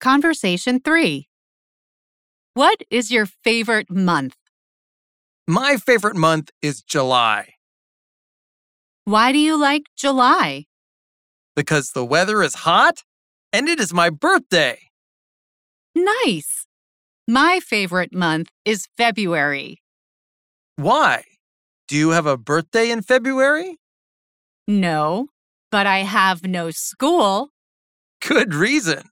Conversation 3. What is your favorite month? My favorite month is July Why do you like July? because the weather is hot and it is my birthday. Nice. My favorite month is February. Why? Do you have a birthday in February? No, but I have no school. Good reason.